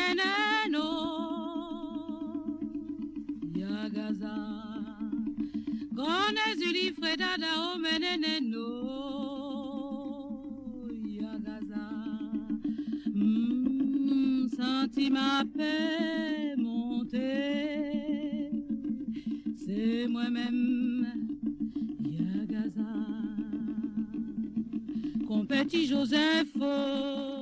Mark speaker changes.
Speaker 1: meneno Yagaza Gone zuli fredada o meneno Yagaza Senti ma paix monter C'est moi-même Yagaza Petit Joseph